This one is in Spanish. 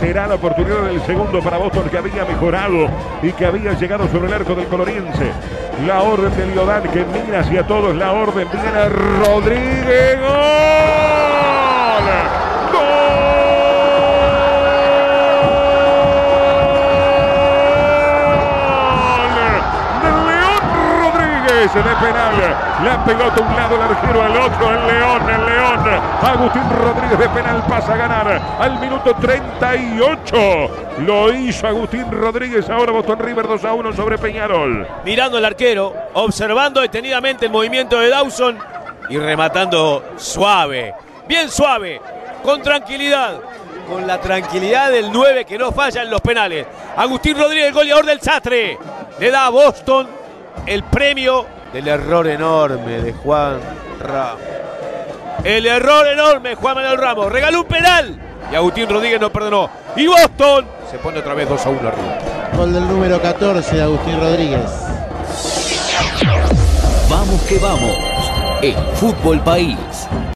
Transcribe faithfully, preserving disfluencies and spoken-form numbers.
será la oportunidad del segundo para Boston, que había mejorado y que había llegado sobre el arco del coloriense. La orden de Liodán, que mira hacia todos, la orden, viene Rodríguez, ¡gol! ¡Gol! De penal, la pelota a un lado, el arquero al otro, el León, el León, Agustín Rodríguez de penal pasa a ganar al minuto treinta y ocho, lo hizo Agustín Rodríguez. Ahora Boston River dos a uno sobre Peñarol. Mirando al arquero, observando detenidamente el movimiento de Dawson y rematando suave, bien suave, con tranquilidad, con la tranquilidad del nueve que no falla en los penales. Agustín Rodríguez, goleador del Sastre, le da a Boston el premio del error enorme de Juan Ramos. El error enorme de Juan Manuel Ramos. Regaló un penal y Agustín Rodríguez no perdonó. Y Boston se pone otra vez dos a uno arriba. Gol del número catorce de Agustín Rodríguez. Vamos que vamos. En Fútbol País.